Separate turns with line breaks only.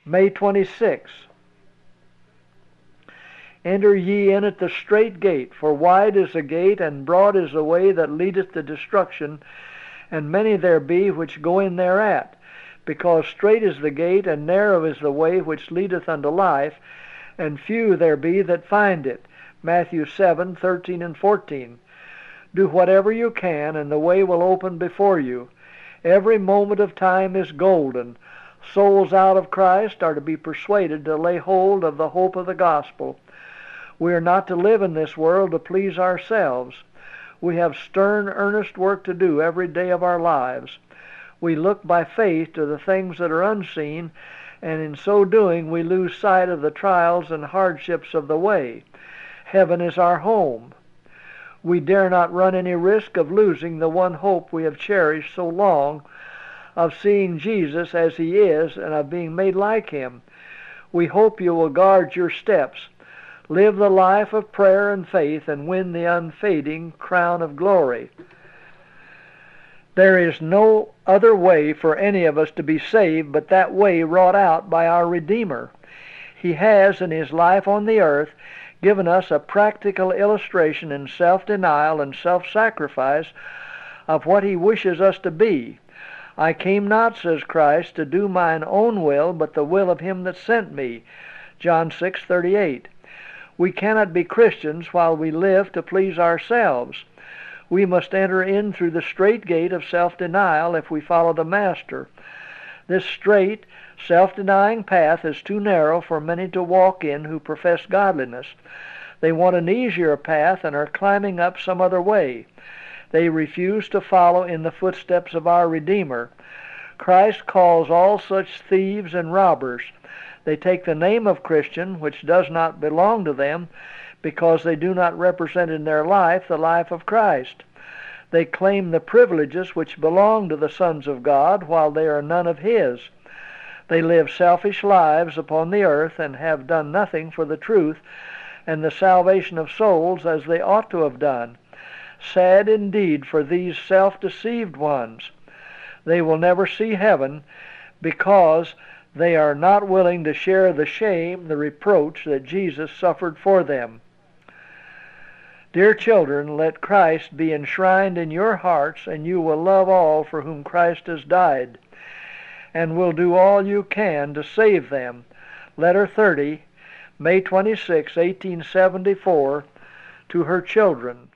May 26. Enter ye in at the strait gate, for wide is the gate, and broad is the way that leadeth to destruction, and many there be which go in thereat. Because strait is the gate, and narrow is the way which leadeth unto life, and few there be that find it. Matthew 7:13 and 14. Do whatever you can, and the way will open before you. Every moment of time is golden. Souls out of Christ are to be persuaded to lay hold of the hope of the gospel. We are not to live in this world to please ourselves. We have stern, earnest work to do every day of our lives. We look by faith to the things that are unseen, and in so doing we lose sight of the trials and hardships of the way. Heaven is our home. We dare not run any risk of losing the one hope we have cherished so long, of seeing Jesus as he is and of being made like him. We hope you will guard your steps. Live the life of prayer and faith, and win the unfading crown of glory. There is no other way for any of us to be saved but that way wrought out by our Redeemer. He has, in his life on the earth, given us a practical illustration in self-denial and self-sacrifice of what he wishes us to be. I came not, says Christ, to do mine own will, but the will of him that sent me. John 6:38. We cannot be Christians while we live to please ourselves. We must enter in through the strait gate of self-denial if we follow the Master. This straight, self-denying path is too narrow for many to walk in who profess godliness. They want an easier path and are climbing up some other way. They refuse to follow in the footsteps of our Redeemer. Christ calls all such thieves and robbers. They take the name of Christian, which does not belong to them, because they do not represent in their life the life of Christ. They claim the privileges which belong to the sons of God, while they are none of his. They live selfish lives upon the earth and have done nothing for the truth and the salvation of souls as they ought to have done. Sad indeed for these self-deceived ones. They will never see heaven because they are not willing to share the shame, the reproach that Jesus suffered for them. Dear children, let Christ be enshrined in your hearts, and you will love all for whom Christ has died, and will do all you can to save them. Letter 30, May 26, 1874, to her children.